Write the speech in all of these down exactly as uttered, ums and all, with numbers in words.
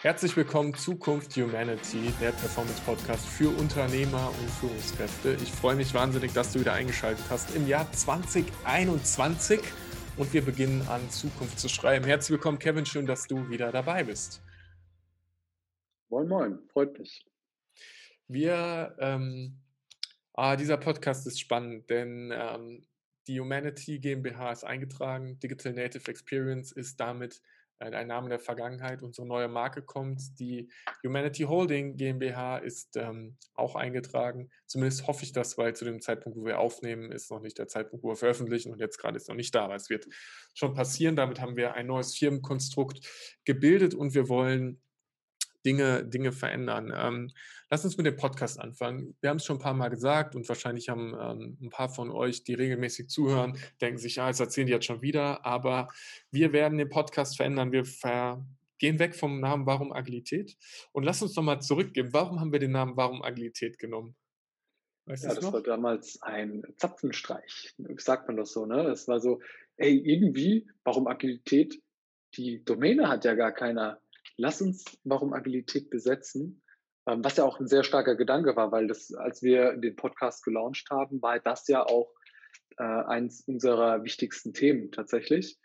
Herzlich willkommen Zukunft Humanity, der Performance-Podcast für Unternehmer und Führungskräfte. Ich freue mich wahnsinnig, dass du wieder eingeschaltet hast im Jahr zwanzig einundzwanzig und wir beginnen an Zukunft zu schreiben. Herzlich willkommen, Kevin, schön, dass du wieder dabei bist. Moin, moin, freut mich. Wir, ähm, ah, dieser Podcast ist spannend, denn ähm, die Humanity GmbH ist eingetragen, Digital Native Experience ist damit äh, ein Name der Vergangenheit. Unsere neue Marke kommt, die Humanity Holding GmbH ist ähm, auch eingetragen. Zumindest hoffe ich das, weil zu dem Zeitpunkt, wo wir aufnehmen, ist noch nicht der Zeitpunkt, wo wir veröffentlichen und jetzt gerade ist noch nicht da, aber es wird schon passieren. Damit haben wir ein neues Firmenkonstrukt gebildet und wir wollen Dinge, Dinge verändern. Ähm, lass uns mit dem Podcast anfangen. Wir haben es schon ein paar Mal gesagt und wahrscheinlich haben ähm, ein paar von euch, die regelmäßig zuhören, denken sich, ja, jetzt erzählen die jetzt schon wieder, aber wir werden den Podcast verändern. Wir ver gehen weg vom Namen Warum Agilität und lass uns nochmal zurückgehen. Warum haben wir den Namen Warum Agilität genommen? Weißt du Ja, es das war noch? damals ein Zapfenstreich, sagt man das so, ne? Das war so, ey, irgendwie, warum Agilität? Die Domäne hat ja gar keiner. Lass uns warum Agilität besetzen, ähm, was ja auch ein sehr starker Gedanke war, weil das, als wir den Podcast gelauncht haben, war das ja auch äh, eins unserer wichtigsten Themen tatsächlich.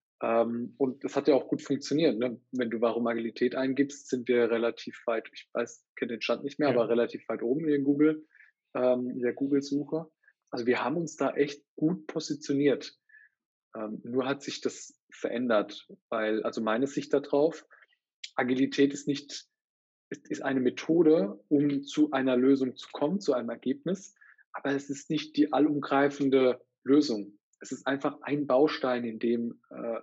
Ähm, und das hat ja auch gut funktioniert. Ne? Wenn du warum Agilität eingibst, sind wir relativ weit, ich weiß, kenne den Stand nicht mehr, Ja. aber relativ weit oben in Google, ähm, in der Google-Suche. Also wir haben uns da echt gut positioniert. Ähm, nur hat sich das verändert, weil, also meine Sicht darauf, Agilität ist nicht, ist, ist eine Methode, um zu einer Lösung zu kommen, zu einem Ergebnis, aber es ist nicht die allumgreifende Lösung. Es ist einfach ein Baustein in dem, äh,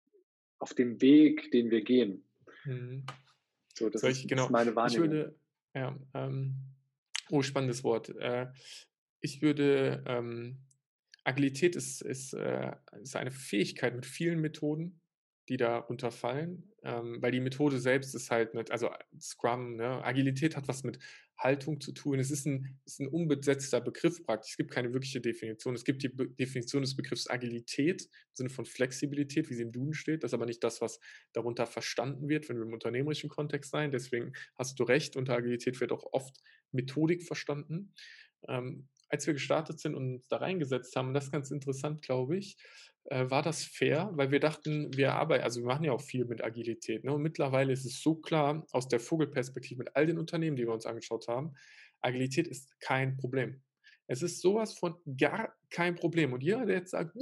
auf dem Weg, den wir gehen. Mhm. So, das Soll ist, ich, ist genau, meine ich Wahrnehmung. würde, ja, ähm, oh, spannendes Wort. Äh, ich würde, ähm, Agilität ist, ist, äh, ist eine Fähigkeit mit vielen Methoden, die darunter fallen, ähm, weil die Methode selbst ist halt nicht, also Scrum, ne? Agilität hat was mit Haltung zu tun. Es ist ein, ist ein unbesetzter Begriff praktisch. Es gibt keine wirkliche Definition. Es gibt die Be Definition des Begriffs Agilität im Sinne von Flexibilität, wie sie im Duden steht. Das ist aber nicht das, was darunter verstanden wird, wenn wir im unternehmerischen Kontext sein. Deswegen hast du recht, unter Agilität wird auch oft Methodik verstanden. Ähm, als wir gestartet sind und uns da reingesetzt haben, und das ist ganz interessant, glaube ich, äh, war das fair, weil wir dachten, wir arbeiten, also wir machen ja auch viel mit Agilität. Ne? Und mittlerweile ist es so klar, aus der Vogelperspektive mit all den Unternehmen, die wir uns angeschaut haben, Agilität ist kein Problem. Es ist sowas von gar kein Problem. Und jeder, der jetzt sagt,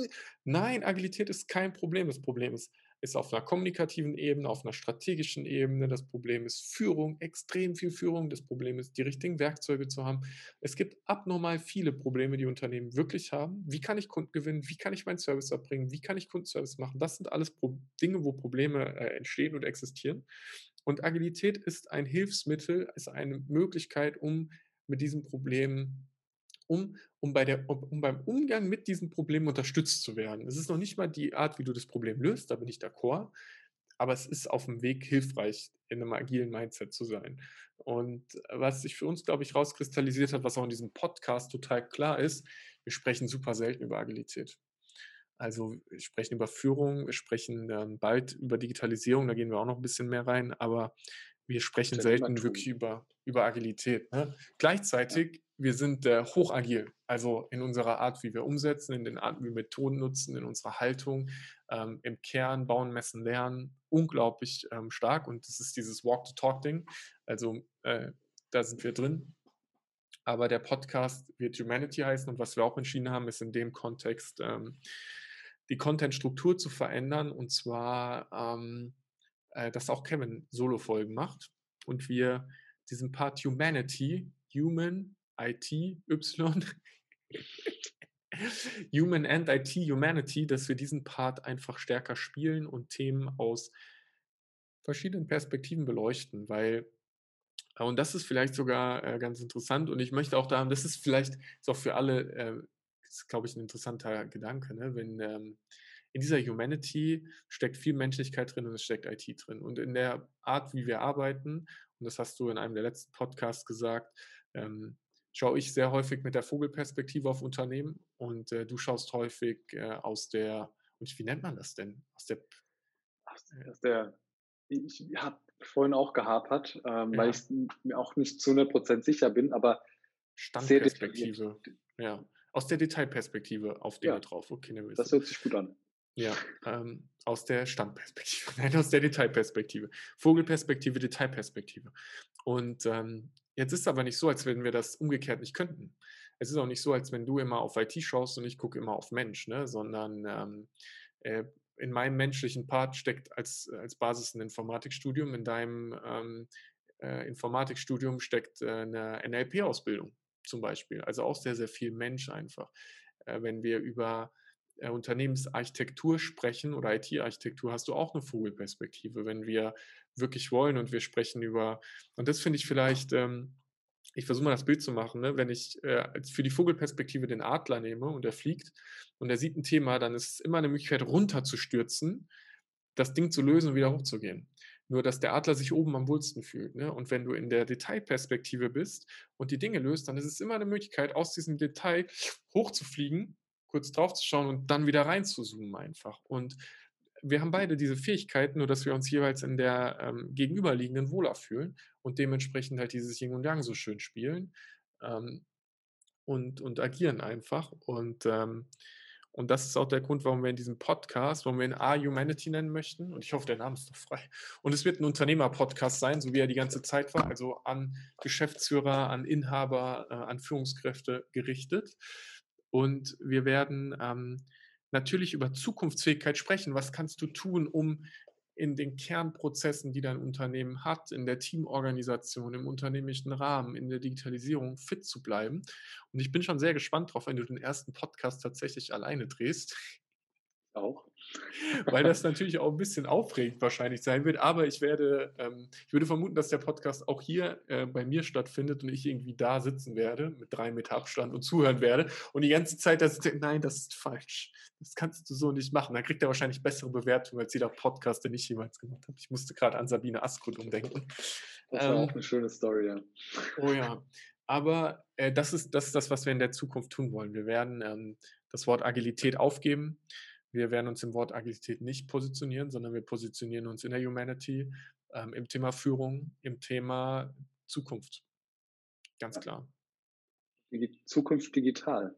nein, Agilität ist kein Problem. Das Problem ist, ist auf einer kommunikativen Ebene, auf einer strategischen Ebene. Das Problem ist Führung, extrem viel Führung. Das Problem ist, die richtigen Werkzeuge zu haben. Es gibt abnormal viele Probleme, die Unternehmen wirklich haben. Wie kann ich Kunden gewinnen? Wie kann ich meinen Service erbringen? Wie kann ich Kundenservice machen? Das sind alles Pro Dinge, wo Probleme äh, entstehen und existieren. Und Agilität ist ein Hilfsmittel, ist eine Möglichkeit, um mit diesen Problemen um, um, bei der, um, um beim Umgang mit diesen Problemen unterstützt zu werden. Es ist noch nicht mal die Art, wie du das Problem löst, da bin ich d'accord, aber es ist auf dem Weg hilfreich, in einem agilen Mindset zu sein. Und was sich für uns, glaube ich, rauskristallisiert hat, was auch in diesem Podcast total klar ist, wir sprechen super selten über Agilität. Also wir sprechen über Führung, wir sprechen ähm, bald über Digitalisierung, da gehen wir auch noch ein bisschen mehr rein, aber wir sprechen selten wirklich Unternehmertum. über, über Agilität. Ne? Ja. Gleichzeitig, wir sind äh, hochagil, also in unserer Art, wie wir umsetzen, in den Arten, wie wir Methoden nutzen, in unserer Haltung, ähm, im Kern, bauen, messen, lernen, unglaublich ähm, stark und das ist dieses Walk-the-Talk-Ding, also äh, da sind wir drin. Aber der Podcast wird Humanity heißen und was wir auch entschieden haben, ist in dem Kontext ähm, die Content-Struktur zu verändern und zwar, ähm, äh, dass auch Kevin Solo-Folgen macht und wir diesen Part Humanity, Human, I T, Y, Human and I T, Humanity, dass wir diesen Part einfach stärker spielen und Themen aus verschiedenen Perspektiven beleuchten, weil äh, und das ist vielleicht sogar äh, ganz interessant und ich möchte auch da haben, das ist vielleicht ist auch für alle, äh, ist, glaube ich, ein interessanter Gedanke, ne? Wenn ähm, in dieser Humanity steckt viel Menschlichkeit drin und es steckt I T drin. Und in der Art, wie wir arbeiten, und das hast du in einem der letzten Podcasts gesagt, ähm, schaue ich sehr häufig mit der Vogelperspektive auf Unternehmen und äh, du schaust häufig äh, aus der, und wie nennt man das denn? Aus der, Aus, aus der, ich habe vorhin auch gehapert, ähm, weil Ja. ich's m mir auch nicht zu hundert Prozent sicher bin, aber sehr detailliert. Standperspektive, ja. Aus der Detailperspektive auf Dinge Ja, drauf. Okay, nennen wir es das so. hört sich gut an. Ja, ähm, aus der Standperspektive, nein, aus der Detailperspektive. Vogelperspektive, Detailperspektive. Und, ähm, jetzt ist es aber nicht so, als wenn wir das umgekehrt nicht könnten. Es ist auch nicht so, als wenn du immer auf I T schaust und ich gucke immer auf Mensch, ne, sondern, ähm, äh, in meinem menschlichen Part steckt als als Basis 'n Informatikstudium, in deinem, ähm, äh, Informatikstudium steckt, äh, 'ne N L P-Ausbildung zum Beispiel. Also, auch sehr, sehr viel Mensch einfach. Äh, wenn wir über, äh, Unternehmensarchitektur sprechen oder I T-Architektur, hast du auch 'ne Vogelperspektive. Wenn wir wirklich wollen und wir sprechen über und das finde ich vielleicht, ähm ich versuche mal das Bild zu machen, ne? Wenn ich, äh, jetzt für die Vogelperspektive den Adler nehme und der fliegt und er sieht 'n Thema, dann ist es immer 'ne Möglichkeit runterzustürzen, das Ding zu lösen und wieder hochzugehen. Nur, dass der Adler sich oben am wohlsten fühlt, ne? Und wenn du in der Detailperspektive bist und die Dinge löst, dann ist es immer 'ne Möglichkeit, aus diesem Detail hochzufliegen, kurz draufzuschauen und dann wieder rein zu zoomen einfach. Und wir haben beide diese Fähigkeiten, nur dass wir uns jeweils in der, ähm, gegenüberliegenden wohler fühlen und dementsprechend halt dieses Yin und Yang so schön spielen, ähm, und und agieren einfach. Und, ähm und das ist auch der Grund, warum wir in diesem Podcast warum wir ihn „Are Humanity“ nennen möchten. Und ich hoffe, der Name ist noch frei. Und es wird 'n Unternehmer-Podcast sein, so wie er die ganze Zeit war, also an Geschäftsführer, an Inhaber, äh, an Führungskräfte gerichtet. Und wir werden, ähm, natürlich über Zukunftsfähigkeit sprechen. Was kannst du tun, um in den Kernprozessen, die dein Unternehmen hat, in der Teamorganisation, im unternehmerischen Rahmen, in der Digitalisierung fit zu bleiben? Und ich bin schon sehr gespannt drauf, wenn du den ersten Podcast tatsächlich alleine drehst. Auch. Weil das natürlich auch 'n bisschen aufregend wahrscheinlich sein wird, aber ich werde ähm, ich würde vermuten, dass der Podcast auch hier, äh, bei mir stattfindet und ich irgendwie da sitzen werde mit drei Meter Abstand und zuhören werde und die ganze Zeit da sitze: „Nein, das ist falsch. Das kannst du so nicht machen.“ Dann kriegt er wahrscheinlich bessere Bewertungen als jeder Podcast, den ich jemals gemacht habe. Ich musste grad an Sabine Askrudum denken. Das war auch 'ne Ähm schöne Story, ja. Oh ja, aber, äh, das ist das ist das, was wir in der Zukunft tun wollen. Wir werden, ähm, das Wort Agilität aufgeben. Wir werden uns im Wort Agilität nicht positionieren, sondern wir positionieren uns in der Humanity, ähm, im Thema Führung, im Thema Zukunft. Ganz Ja. klar. Digi Zukunft digital.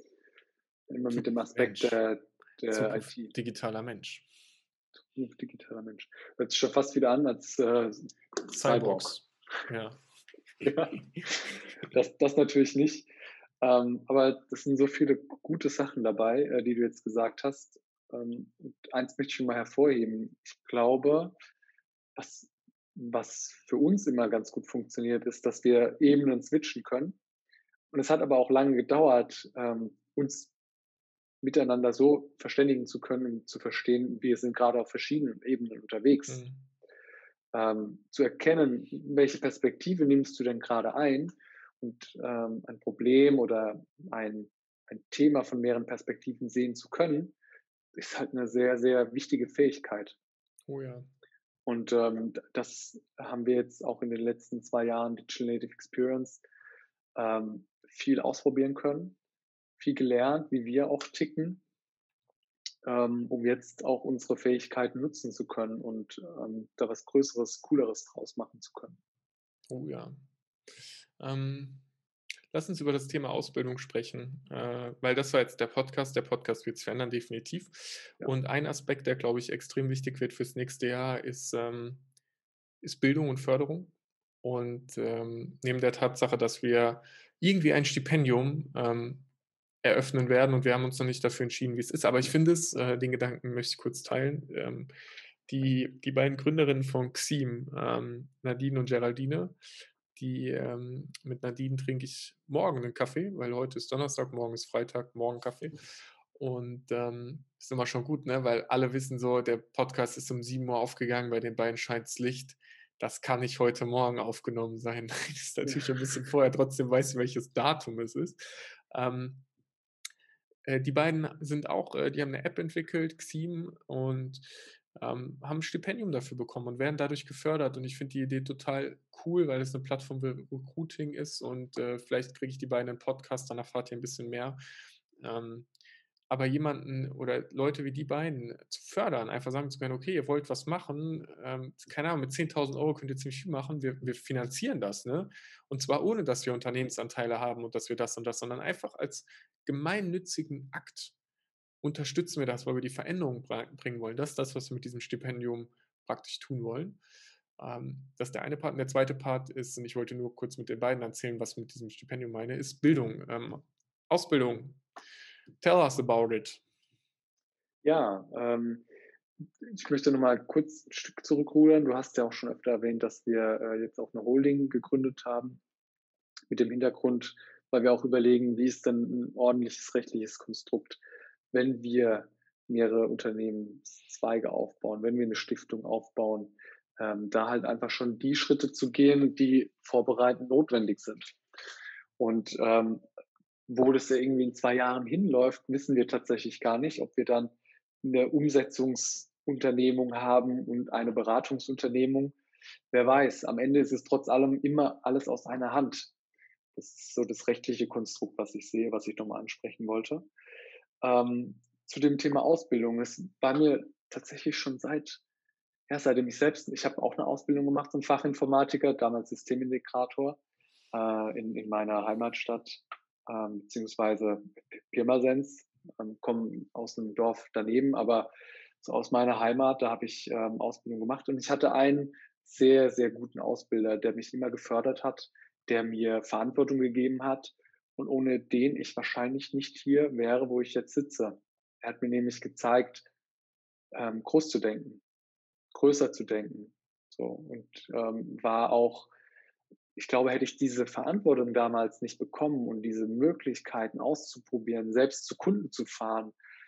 Immer mit dem Zukunft Aspekt Mensch. der der Zukunft IT. digitaler Mensch. Zukunft digitaler Mensch. Hört sich schon fast wieder an als, äh, Cyborg. Cyborgs, ja. Ja, das das natürlich nicht. Ähm, aber das sind so viele g gute Sachen dabei, äh, die du jetzt gesagt hast. Ähm, und eins möchte ich schon mal hervorheben. Ich glaube, was was für uns immer ganz gut funktioniert, ist, dass wir Ebenen switchen können. Und es hat aber auch lange gedauert, ähm, uns miteinander so verständigen zu können und zu verstehen, wir sind grade auf verschiedenen Ebenen unterwegs. Mhm. Ähm, zu erkennen, welche Perspektive nimmst du denn grade ein und, ähm, ein Problem oder ein ein Thema von mehreren Perspektiven sehen zu können, ist halt 'ne sehr, sehr wichtige Fähigkeit. Oh ja. Und, ähm, d das haben wir jetzt auch in den letzten zwei Jahren Digital Native Experience, ähm, viel ausprobieren können, viel gelernt, wie wir auch ticken ähm, um jetzt auch unsere Fähigkeiten nutzen zu können und, ähm, da was Größeres, Cooleres draus machen zu können. Oh ja. Ähm, lass uns über das Thema Ausbildung sprechen, äh, weil das war jetzt der Podcast. Der Podcast wird sich verändern, definitiv. Ja. Und ein Aspekt, der, glaube ich, extrem wichtig wird fürs nächste Jahr, ist, ähm ist Bildung und Förderung. Und, ähm, neben der Tatsache, dass wir irgendwie ein Stipendium, ähm, eröffnen werden und wir haben uns noch nicht dafür entschieden, wie es ist. Aber ich finde es äh, den Gedanken möchte ich kurz teilen. Ähm, die die beiden Gründerinnen von Xeam, ähm, Nadine und Geraldine, die, ähm mit Nadine trinke ich morgen 'nen Kaffee, weil heute ist Donnerstag, morgen ist Freitag, morgen Kaffee. Und, ähm, ist immer schon gut, ne, weil alle wissen so, der Podcast ist um sieben Uhr aufgegangen, bei den beiden scheint's Licht. Das kann nicht heute Morgen aufgenommen sein. Nein, das ist natürlich schon 'n bisschen vorher, trotzdem weiß ich, welches Datum es ist. Ähm äh, die beiden sind auch äh, die haben 'ne App entwickelt, Xeam, und, ähm, haben 'n Stipendium dafür bekommen und werden dadurch gefördert. Und ich finde die Idee total cool, weil es 'ne Plattform für Recruiting ist und, äh, vielleicht kriege ich die beiden in 'nen Podcast, dann erfahrt ihr 'n bisschen mehr. Ähm Aber jemanden oder Leute wie die beiden zu fördern, einfach sagen zu können: „Okay, ihr wollt was machen, ähm, keine Ahnung, mit zehntausend Euro könnt ihr ziemlich viel machen. Wir wir finanzieren das, ne? Und zwar ohne, dass wir Unternehmensanteile haben und dass wir das und das, sondern einfach als gemeinnützigen Akt unterstützen wir das, weil wir die Veränderung brei bringen wollen. Das ist das, was wir mit diesem Stipendium praktisch tun wollen. Ähm, das ist der eine Part. Und der zweite Part ist, und ich wollte nur kurz mit den beiden erzählen, was ich mit diesem Stipendium meine, ist Bildung, ähm, Ausbildung. Tell us about it. Ja, ähm, ich möchte noch mal kurz 'n Stück zurückrudern. Du hast ja auch schon öfter erwähnt, dass wir, äh, jetzt auch 'ne Holding gegründet haben mit dem Hintergrund, weil wir auch überlegen, wie ist denn 'n ordentliches rechtliches Konstrukt, wenn wir mehrere Unternehmenszweige aufbauen, wenn wir 'ne Stiftung aufbauen, ähm, da halt einfach schon die Schritte zu gehen, die vorbereitend notwendig sind. Und, ähm, wo das ja irgendwie in zwei Jahren hinläuft, wissen wir tatsächlich gar nicht, ob wir dann 'ne Umsetzungsunternehmung haben und eine Beratungsunternehmung. Wer weiß, am Ende ist es trotz allem immer alles aus einer Hand. Das ist so das rechtliche Konstrukt, was ich sehe, was ich noch mal ansprechen wollte. Ähm, zu dem Thema Ausbildung. Es war mir tatsächlich schon seit ja, seitdem ich selbst ich habe auch 'ne Ausbildung gemacht zum Fachinformatiker, damals Systemintegrator, äh, in in meiner Heimatstadt, ähm, beziehungsweise Pi Pirmasens, ähm, komme aus 'nem Dorf daneben, aber so aus meiner Heimat, da habe ich, ähm, Ausbildung gemacht und ich hatte einen sehr, sehr guten Ausbilder, der mich immer gefördert hat, der mir Verantwortung gegeben hat und ohne den ich wahrscheinlich nicht hier wäre, wo ich jetzt sitze. Er hat mir nämlich gezeigt, ähm, groß zu denken, größer zu denken, so und, ähm, war auch ich glaube, hätte ich diese Verantwortung damals nicht bekommen und diese Möglichkeiten auszuprobieren, selbst zu Kunden zu fahren,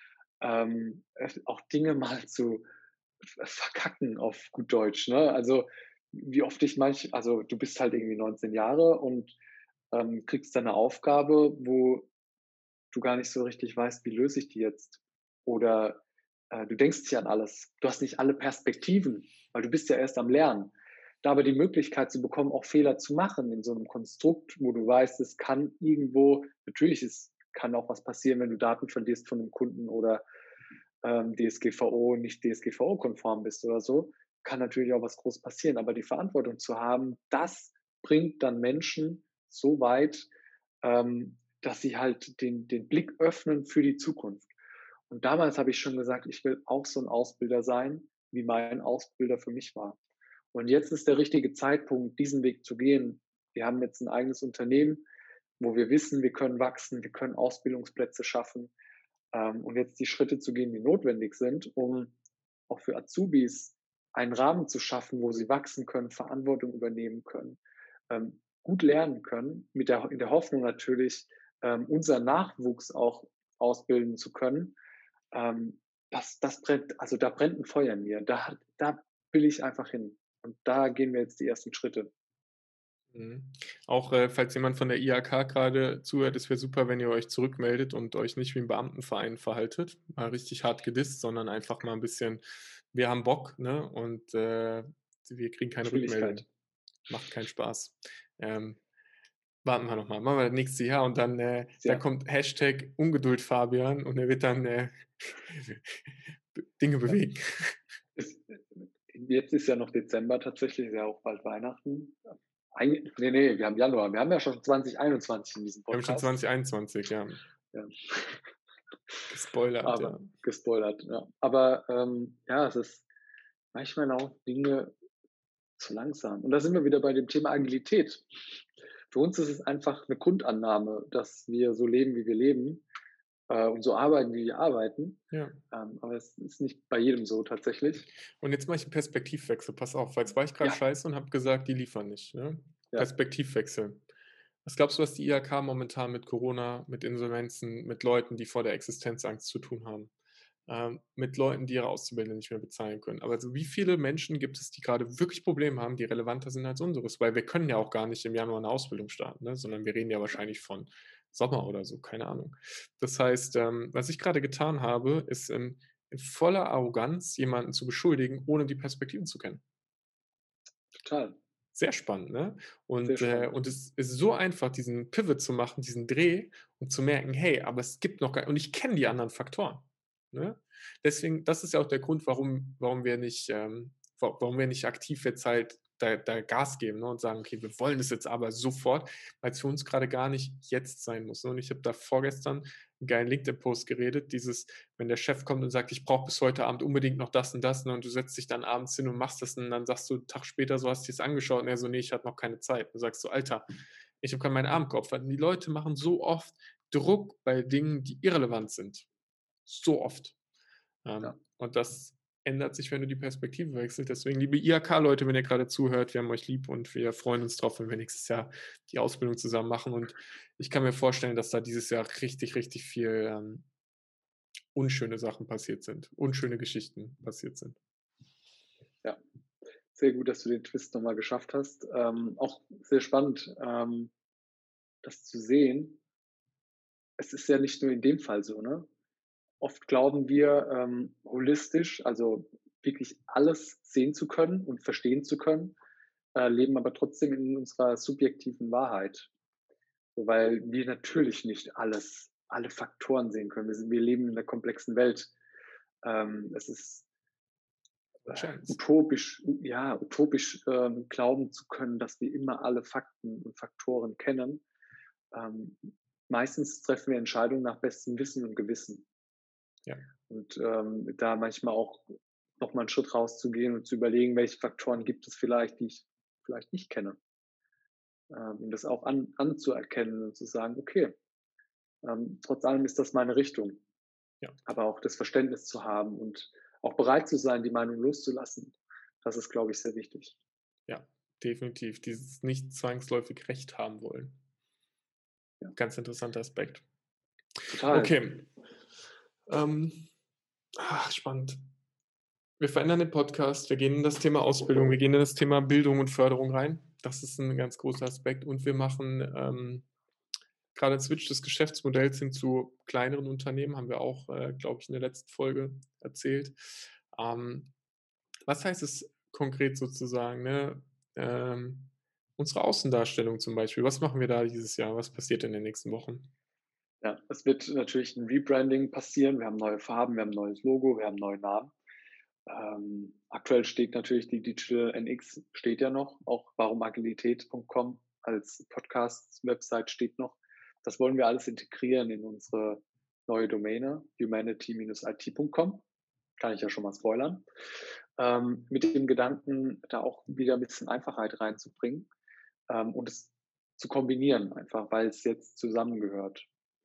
ähm, äh, auch Dinge mal zu v verkacken auf gut Deutsch, ne? Also, wie oft ich manch also, du bist halt irgendwie neunzehn Jahre und, ähm, kriegst dann 'ne Aufgabe, wo du gar nicht so richtig weißt: „Wie löse ich die jetzt?“ Oder, äh, du denkst nicht an alles. Du hast nicht alle Perspektiven, weil du bist ja erst am Lernen. Da aber die Möglichkeit zu bekommen, auch Fehler zu machen in so 'nem Konstrukt, wo du weißt, es kann irgendwo natürlich, es kann auch was passieren, wenn du Daten verlierst von 'nem Kunden oder, ähm, D S G V O nicht D S G V O-konform bist oder so, kann natürlich auch was groß passieren. Aber die Verantwortung zu haben, das bringt dann Menschen so weit, ähm, dass sie halt den den Blick öffnen für die Zukunft. Und damals habe ich schon gesagt: „Ich will auch so 'n Ausbilder sein, wie mein Ausbilder für mich war.“ Und jetzt ist der richtige Zeitpunkt, diesen Weg zu gehen. Wir haben jetzt 'n eigenes Unternehmen, wo wir wissen, wir können wachsen, wir können Ausbildungsplätze schaffen, ähm, und jetzt die Schritte zu gehen, die notwendig sind, um auch für Azubis einen Rahmen zu schaffen, wo sie wachsen können, Verantwortung übernehmen können, ähm, gut lernen können, mit der in der Hoffnung natürlich, ähm, unseren Nachwuchs auch ausbilden zu können. Ähm, das das brennt also, da brennt 'n Feuer in mir. Da hat da will ich einfach hin. Und da gehen wir jetzt die ersten Schritte. Mhm. Auch, äh, falls jemand von der I H K grade zuhört, es wäre super, wenn ihr euch zurückmeldet und euch nicht wie 'n Beamtenverein verhaltet, mal richtig hart gedisst, sondern einfach mal 'n bisschen: „Wir haben Bock, ne, und, äh, wir kriegen keine Geschwindigkeit. Rückmeldung. Macht keinen Spaß.“ Ähm, warten wir noch mal. Machen wir das nächste Jahr und dann, äh dann Ja. kommt Hashtag Ungeduld Fabian und er wird dann, äh, B Dinge Ja. bewegen. Es jetzt ist ja noch Dezember tatsächlich, ist ja auch bald Weihnachten. Eigen ne, ne, wir haben Januar. Wir haben ja schon zwanzig einundzwanzig in diesem Wir haben schon Podcast. zwanzig einundzwanzig, ja. Ja. Gespoilert, Aber ja. gespoilert, ja. Aber, ähm, ja, es ist manchmal auch Dinge zu langsam. Und da sind wir wieder bei dem Thema Agilität. Für uns ist es einfach 'ne Grundannahme, dass wir so leben, wie wir leben, äh, und so arbeiten, wie wir arbeiten. Ja. Ähm, aber es ist nicht bei jedem so tatsächlich. Und jetzt mache ich 'n Perspektivwechsel. Pass auf, weil jetzt war ich grad Ja. scheiße und habe gesagt, die liefern nicht, ne? Ja. Perspektivwechsel. Was glaubst du, was die I H K momentan mit Corona, mit Insolvenzen, mit Leuten, die vor der Existenzangst zu tun haben, ähm, mit Leuten, die ihre Auszubildenden nicht mehr bezahlen können? Aber so wie viele Menschen gibt es, die grade wirklich Probleme haben, die relevanter sind als unseres? Weil wir können ja auch gar nicht im Januar 'ne Ausbildung starten, ne, sondern wir reden ja wahrscheinlich von Sommer oder so, keine Ahnung. Das heißt, ähm, was ich grade getan habe, ist in in voller Arroganz jemanden zu beschuldigen, ohne die Perspektiven zu kennen. Total. Sehr spannend, ne? Sehr Und, äh spannend. und es ist so einfach, diesen Pivot zu machen, diesen Dreh und zu merken: „Hey, aber es gibt noch gar“ und ich kenne die anderen Faktoren, ne? Deswegen das ist ja auch der Grund, warum warum wir nicht, ähm wa warum wir nicht aktiv jetzt halt da da Gas geben, ne, und sagen: „Okay, wir wollen das jetzt aber sofort“, weil's für uns grade gar nicht jetzt sein muss, ne? Und ich habe da vorgestern 'n geilen LinkedIn-Post geredet, dieses, wenn der Chef kommt und sagt: „Ich brauche bis heute Abend unbedingt noch das und das“, ne, und du setzt dich dann abends hin und machst das und dann sagst du 'n Tag später so: „Hast dir's angeschaut?“ Und er so: „Ne, ich hatte noch keine Zeit.“ Dann sagst du: „Alter, ich habe grad meinen Abend geopfert.“ Und die Leute machen so oft Druck bei Dingen, die irrelevant sind. So oft. Ja. Ähm, und das ändert sich, wenn du die Perspektive wechselst. Deswegen, liebe I H K-Leute, wenn ihr grade zuhört, wir haben euch lieb und wir freuen uns drauf, wenn wir nächstes Jahr die Ausbildung zusammen machen. Und ich kann mir vorstellen, dass da dieses Jahr richtig, richtig viel, ähm, unschöne Sachen passiert sind, unschöne Geschichten passiert sind. Ja, sehr gut, dass du den Twist noch mal geschafft hast. Ähm, auch sehr spannend, ähm, das zu sehen. Es ist ja nicht nur in dem Fall so, ne? Oft glauben wir, ähm, holistisch, also wirklich alles sehen zu können und verstehen zu können, äh, leben aber trotzdem in unserer subjektiven Wahrheit. So, weil wir natürlich nicht alles alle Faktoren sehen können. Wir sind wir leben in 'ner komplexen Welt. Ähm, es ist äh, Chance. utopisch ja, utopisch, ähm, glauben zu können, dass wir immer alle Fakten und Faktoren kennen. Ähm, meistens treffen wir Entscheidungen nach bestem Wissen und Gewissen. Ja. Und, ähm, da manchmal auch noch mal 'n Schritt rauszugehen und zu überlegen, welche Faktoren gibt es vielleicht, die ich vielleicht nicht kenne. Ähm, und das auch an anzuerkennen und zu sagen: „Okay, ähm, trotz allem ist das meine Richtung.“ Ja. Aber auch das Verständnis zu haben und auch bereit zu sein, die Meinung loszulassen. Das ist, glaube ich, sehr wichtig. Ja, definitiv. Dieses nicht zwangsläufig Recht haben wollen. Ja. Ganz interessanter Aspekt. Total. Okay. Ähm, ah, spannend. Wir verändern den Podcast, wir gehen in das Thema Ausbildung, wir gehen in das Thema Bildung und Förderung rein. Das ist 'n ganz großer Aspekt und wir machen, ähm, grade 'n Switch des Geschäftsmodells hin zu kleineren Unternehmen, haben wir auch, äh, glaube ich, in der letzten Folge erzählt. Ähm, was heißt es konkret sozusagen, ne, ähm, unsere Außendarstellung zum Beispiel? Was machen wir da dieses Jahr? Was passiert in den nächsten Wochen? Ja, es wird natürlich 'n Rebranding passieren. Wir haben neue Farben, wir haben 'n neues Logo, wir haben 'n neuen Namen. Ähm, aktuell steht natürlich die Digital NX steht ja noch, auch warumagilität punkt com als Podcast-Website steht noch. Das wollen wir alles integrieren in unsere neue Domäne humanity Bindestrich I T Punkt com. Kann ich ja schon mal spoilern. Ähm, mit dem Gedanken, da auch wieder 'n bisschen Einfachheit reinzubringen, ähm, und es zu kombinieren, einfach weil's jetzt zusammengehört.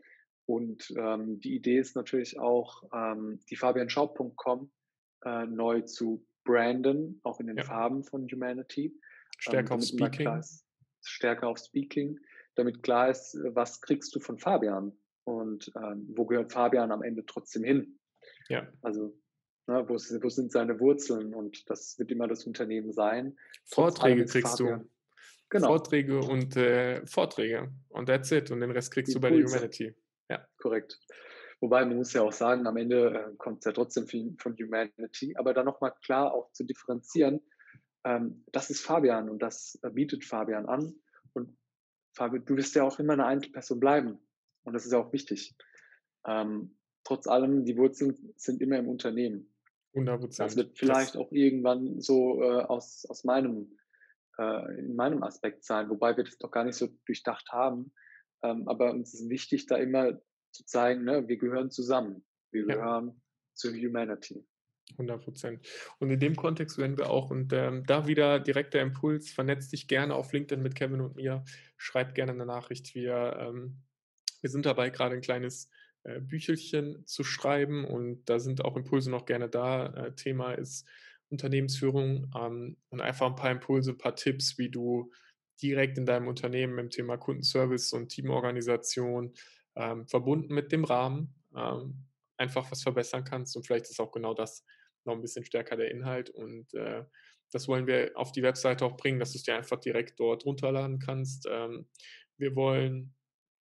Und, ähm, die Idee ist natürlich auch, ähm, die fabianschaub Punkt com, äh, neu zu branden, auch in den Ja. Farben von Humanity, ähm, Stärker auf damit immer klar Speaking. ist stärker auf Speaking, damit klar ist, was kriegst du von Fabian und, ähm, wo gehört Fabian am Ende trotzdem hin? Ja. Also, ne, wo si wo sind seine Wurzeln? Und das wird immer das Unternehmen sein. Trotz allem Vorträge ist kriegst du. Fabian genau. Vorträge und, äh Vorträge und that's it und den Rest kriegst du bei der Impulse. Humanity. Ja. Korrekt. Wobei, man muss ja auch sagen, am Ende, äh, kommt's ja trotzdem viel von Humanity, aber dann noch mal klar auch zu differenzieren, ähm, das ist Fabian und das, äh, bietet Fabian an. Und Fabi du wirst ja auch immer 'ne Einzelperson bleiben und das ist ja auch wichtig. Ähm, trotz allem, die Wurzeln sind immer im Unternehmen. hundert Das Prozent. wird Das vielleicht auch irgendwann so, äh, aus aus meinem äh, in meinem Aspekt sein, wobei wir das noch gar nicht so durchdacht haben. Ähm, aber uns ist wichtig, da immer zu zeigen, ne, wir gehören zusammen. Wir Ja. gehören zur Humanity. hundert Prozent. Und in dem Kontext werden wir auch und, ähm, da wieder direkt der Impuls, vernetz dich gerne auf LinkedIn mit Kevin und mir. Schreib gerne 'ne Nachricht. Wir, ähm wir sind dabei, grade 'n kleines, äh, Büchelchen zu schreiben und da sind auch Impulse noch gerne da. Äh, Thema ist Unternehmensführung, ähm, und einfach 'n paar Impulse, paar Tipps, wie du direkt in deinem Unternehmen im Thema Kundenservice und Teamorganisation, ähm, verbunden mit dem Rahmen, ähm, einfach was verbessern kannst. Und vielleicht ist auch genau das noch 'n bisschen stärker der Inhalt und, äh, das wollen wir auf die Webseite auch bringen, dass du's dir einfach direkt dort runterladen kannst. Ähm, wir wollen,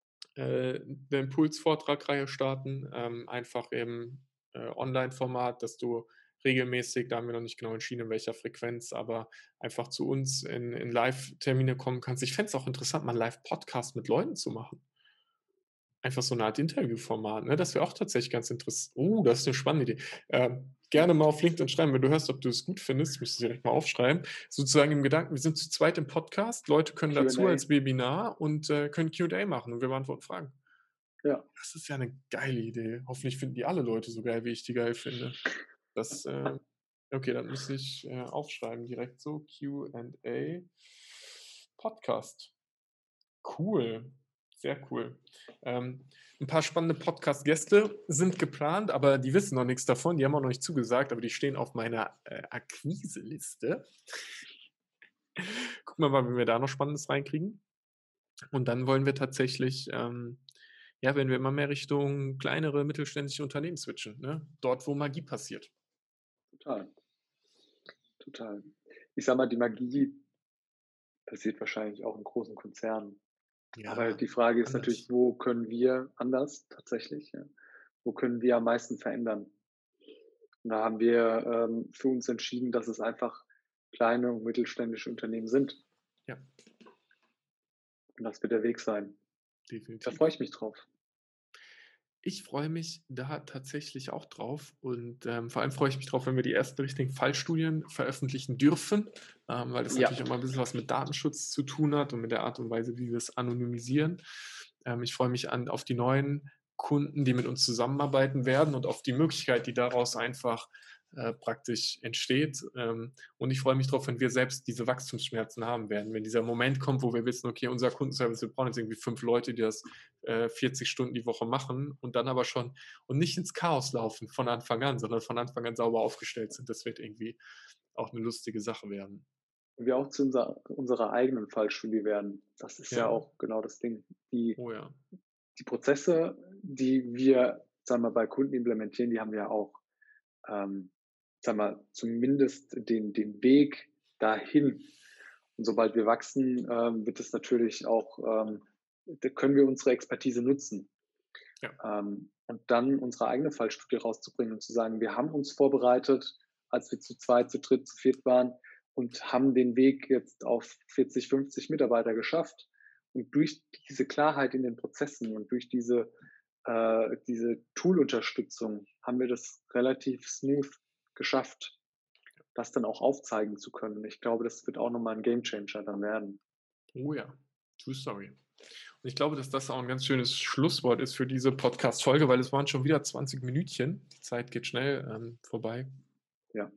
äh, 'ne Impulsvortrag-Reihe starten, ähm, einfach im, äh, Onlineformat, dass du regelmäßig, da haben wir noch nicht genau entschieden, in welcher Frequenz, aber einfach zu uns in in Live-Termine kommen kannst. Ich fände es auch interessant, mal 'n Live-Podcast mit Leuten zu machen. Einfach so 'ne Art Interviewformat, ne? Das wäre auch tatsächlich ganz interess oh, das ist 'ne spannende Idee. Ähm, gerne mal auf LinkedIn schreiben, wenn du hörst, ob du es gut findest. Musst du direkt mal aufschreiben. Sozusagen im Gedanken, wir sind zu zweit im Podcast, Leute können Q and dazu A. als Webinar und, äh, können Q and A machen und wir beantworten Fragen. Ja. Das ist ja 'ne geile Idee. Hoffentlich finden die alle Leute so geil, wie ich die geil finde. Das, äh okay, dann muss ich, äh, aufschreiben direkt so Q and A Podcast. Cool, sehr cool. Ähm, 'n paar spannende Podcast-Gäste sind geplant, aber die wissen noch nix davon. Die haben auch noch nicht zugesagt, aber die stehen auf meiner, äh, Akquiseliste. Gucken wir mal, wen wir da noch Spannendes reinkriegen. Und dann wollen wir tatsächlich, ähm ja, wenn wir immer mehr Richtung kleinere mittelständische Unternehmen switchen, ne? Dort, wo Magie passiert. Total. Total. Ich sage mal, die Magie passiert wahrscheinlich auch in großen Konzernen. Aber Ja, die Frage ist natürlich, anders. wo können wir anders tatsächlich, ja? Wo können wir am meisten verändern? Und da haben wir, ähm, für uns entschieden, dass es einfach kleine und mittelständische Unternehmen sind. Ja. Und das wird der Weg sein. Da Definitiv. freue ich mich drauf. Ich freue mich da tatsächlich auch drauf und, ähm, vor allem freue ich mich drauf, wenn wir die ersten richtigen Fallstudien veröffentlichen dürfen, ähm, weil das Ja. natürlich immer 'n bisschen was mit Datenschutz zu tun hat und mit der Art und Weise, wie wir's anonymisieren. Ähm, ich freue mich an auf die neuen Kunden, die mit uns zusammenarbeiten werden und auf die Möglichkeit, die daraus einfach, äh, praktisch entsteht. Ähm, und ich freue mich drauf, wenn wir selbst diese Wachstumsschmerzen haben werden. Wenn dieser Moment kommt, wo wir wissen: „Okay, unser Kundenservice, wir brauchen jetzt irgendwie fünf Leute, die das, äh, vierzig Stunden die Woche machen“ und dann aber schon und nicht ins Chaos laufen von Anfang an, sondern von Anfang an sauber aufgestellt sind. Das wird irgendwie auch 'ne lustige Sache werden. Und wir auch zu unser unserer eigenen Fallstudie werden. Das ist ja Ja. auch genau das Ding. Die Oh ja. die Prozesse, die wir, sagen wir, bei Kunden implementieren, die haben ja auch, ähm, sagen wir, zumindest den den Weg dahin. Und sobald wir wachsen, ähm, wird es natürlich auch, ähm da können wir unsere Expertise nutzen. Ja. Ähm, und dann unsere eigene Fallstudie rauszubringen und zu sagen: „Wir haben uns vorbereitet, als wir zu zweit, zu dritt, zu viert waren und haben den Weg jetzt auf vierzig, fünfzig Mitarbeiter geschafft.“ Und durch diese Klarheit in den Prozessen und durch diese äh, diese Tool-Unterstützung haben wir das relativ smooth geschafft, das dann auch aufzeigen zu können. Ich glaube, das wird auch noch mal 'n Gamechanger dann werden. Oh ja, True Story. Und ich glaube, dass das auch 'n ganz schönes Schlusswort ist für diese Podcast-Folge, weil es waren schon wieder zwanzig Minütchen. Die Zeit geht schnell, ähm, vorbei. Ja.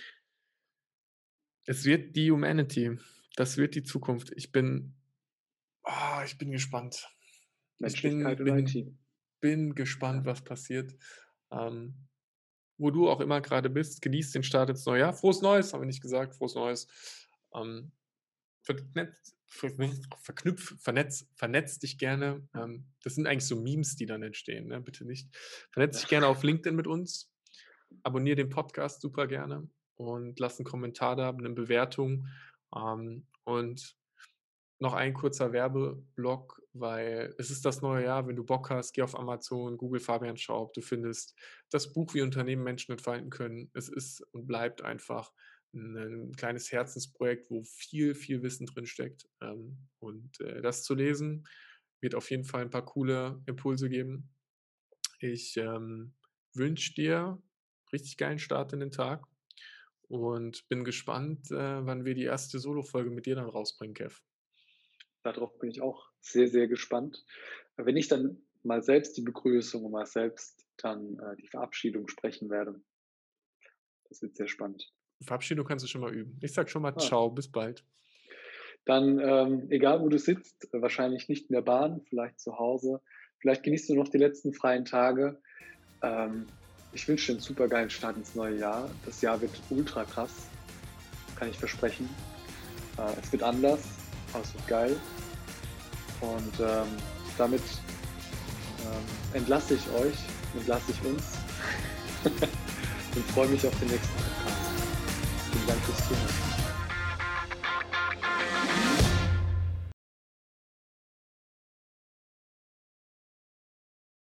Es wird die Humanity. Das wird die Zukunft. Ich bin ah, ich bin gespannt. Ich Menschlichkeit bin und IT. bin bin Ja. gespannt, was passiert. Ähm, wo du auch immer grade bist, genieß den Start ins neue Jahr. Frohes Neues, haben wir nicht gesagt. Frohes Neues. Ähm, verknetzt verknüpf vernetz vernetz dich gerne. Ähm, das sind eigentlich so Memes, die dann entstehen, ne? Bitte nicht. Vernetz Ja. dich gerne auf LinkedIn mit uns. Abonniere den Podcast super gerne und lass 'n Kommentar da, 'ne Bewertung. Ähm, und noch ein kurzer Werbeblock, weil es ist das neue Jahr. Wenn du Bock hast, geh auf Amazon, google Fabian Schaub. Du findest das Buch „Wie Unternehmen Menschen entfalten können“. Es ist und bleibt einfach 'nen kleines Herzensprojekt, wo viel, viel Wissen drinsteckt. Ähm, und, äh, das zu lesen, wird auf jeden Fall 'n paar coole Impulse geben. Ich, ähm, wünsche dir richtig geilen Start in den Tag und bin gespannt, äh, wann wir die erste Solofolge mit dir dann rausbringen, Kev. Da drauf bin ich auch sehr, sehr gespannt. Wenn ich dann mal selbst die Begrüßung und mal selbst dann, äh, die Verabschiedung sprechen werde. Das wird sehr spannend. Verabschiedung kannst du schon mal üben. Ich sage schon mal Ah. tschau, bis bald. Dann, ähm, egal wo du sitzt, wahrscheinlich nicht in der Bahn, vielleicht zu Hause. Vielleicht genießt du noch die letzten freien Tage. Ähm, ich wünsche dir 'n supergeilen Start ins neue Jahr. Das Jahr wird ultra krass, kann ich versprechen. Äh, es wird anders, aber es wird geil. Und, ähm, damit, ähm, entlasse ich euch, entlasse ich uns und freue mich auf den nächsten Podcast. Vielen Dank fürs Zuhören.